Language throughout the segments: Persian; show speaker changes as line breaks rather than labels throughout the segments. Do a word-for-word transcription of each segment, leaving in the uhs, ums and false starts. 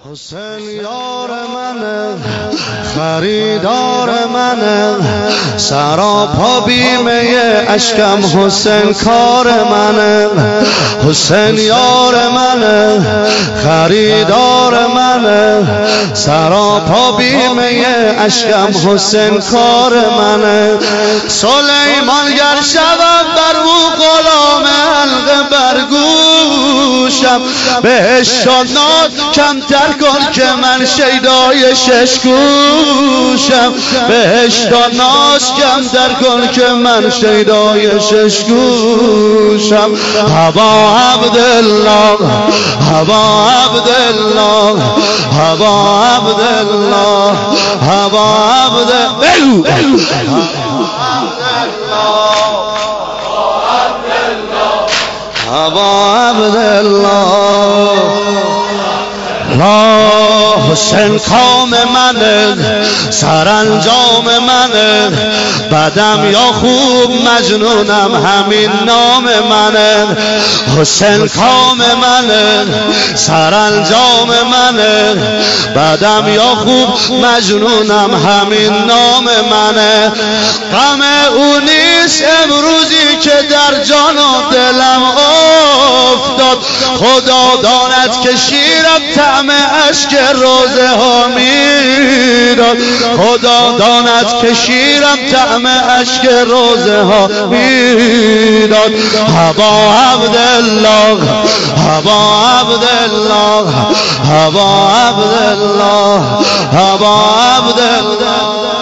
حسین یار منه، خریدار منه، سراپا بیمه اشکم حسین کار منه. حسین یار منه، خریدار منه، سراپا بیمه اشکم حسین کار منه. سلیمان گر شوم بر او غلام حلقه برگوشم، بهش شادنات کمتر کن که من شیدای شش گوشم. بهش ناز کمتر کن که من شیدای شش گوشم. هوا عبدالله، هوا عبدالله، هوا عبدالله، هوا عبدالله، هوا عبدالله. حسین کام منه، سرانجام منه، بدم یا خوب مجنونم همین نام منه. حسین کام منه، سرانجام منه، بدم یا خوب مجنونم همین نام منه. غم او نیست امروزی که در جان و دلم افتاد، خدا داند که شیرم طعم اشک روزه ها میداد. خدا داند که شیرم طعم اشک روزه ها میداد. هوا عبدالله، هوا عبدالله، هوا عبدالله، هوا عبدالله،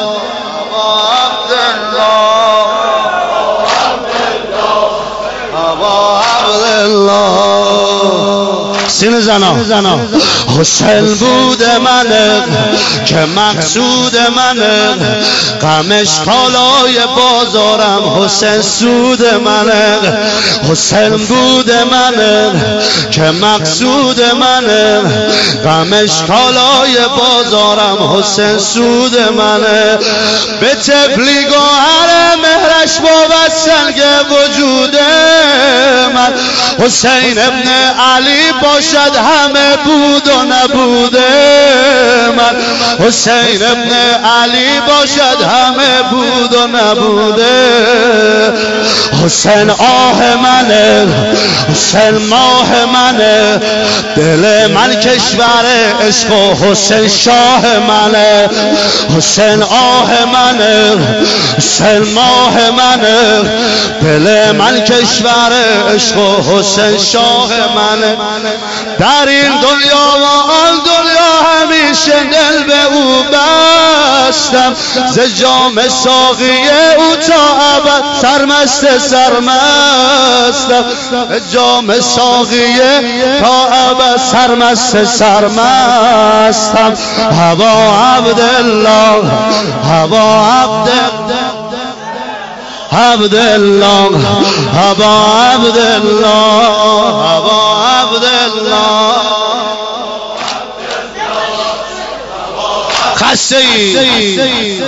هوا عبدالله. سین زنا حسین بود منه که مقصود منه، غمش کالای بازارم حسین سود منه. حسین بود منه که مقصود منه، غمش کالای بازارم حسین سود منه. به طفلی گوهر مهرش بود سنگ وجود من، حسین ابن علی باشد همه بود و نبوده من. حسین ابن علی باشد همه بود و نبوده. حسین آه منه، حسین ماه منه، دل من کشور عشق و حسین شاه منه. حسین آه منه، حسین ماه منه، دل من کشور عشق و حسین شاه منه. در این دنیا و آن دنیا همیشه دل به او بستم، ز جام ساقی او تا ابد سرمست سرمستم. ز جام ساقی تا ابد سرمست سرمستم. هوا عبدالله، هوا عبدالله، عبدالله، هوا عبدالله، هوا عبدالله. خسته ای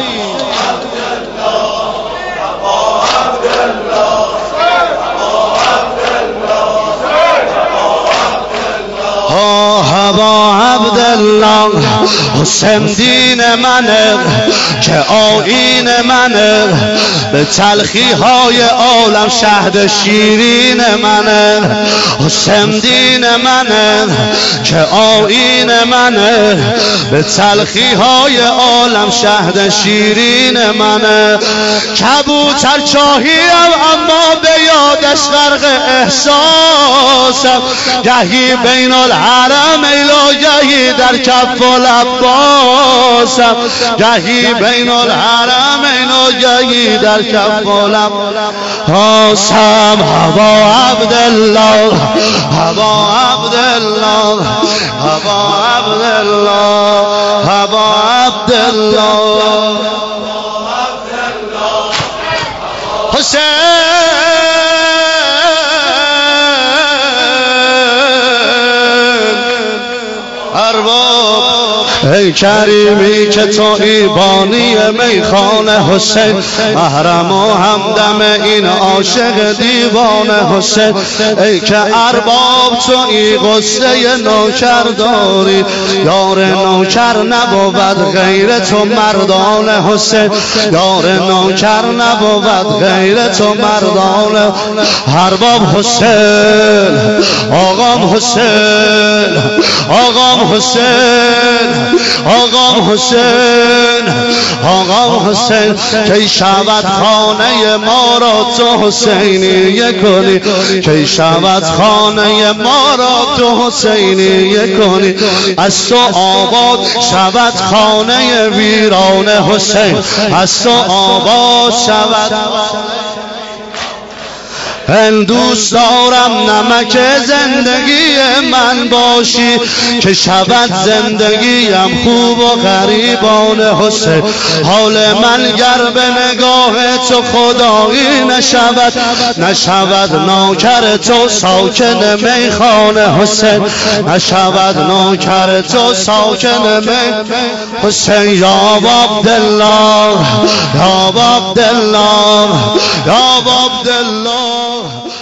هوا عبدالله. حسین دین منه که آیین منه، به تلخی های عالم شهد شیرین منه. حسین دین منه که آیین منه، به تلخی های عالم شهد شیرین منه. کبوتر چاهیم اما به یادش غرق احساسم، گهی بین الحرمین و گهی در کف العباسم، گهی بین الحرمین و گهی در کف العباسم. هوا عبدالله، هوا عبدالله، هوا عبدالله، هوا عبدالله. حسین ارباب ای کریمی که تویی بانی میخانه حسین، محرم و همدم این عاشق دیوانه حسین. ای که ارباب تویی غصه نوکر داری، یار نوکر نبود غیر تو مردان حسین، یار نوکر نبود غیر تو مردان. ارباب حسین، آقام حسین، آقام حسین، آقام حسین، آقام حسین. کی شود خانه ما را تو حسینی کنی، کی شود خانه ما را تو حسینی کنی. از تو آباد شود خانه ویران حسین، از تو آباد شود. من دوست دارم نمک زندگی من باشی، که شود زندگیم خوب و غریبان حسین. حال من گر به نگاه تو خدایی نشود، نشود نوکر تو ساکن میخانه حسین، نشود نوکر تو ساکن می حسین. یا عبدالله، یا عبدالله، یا عبدالله.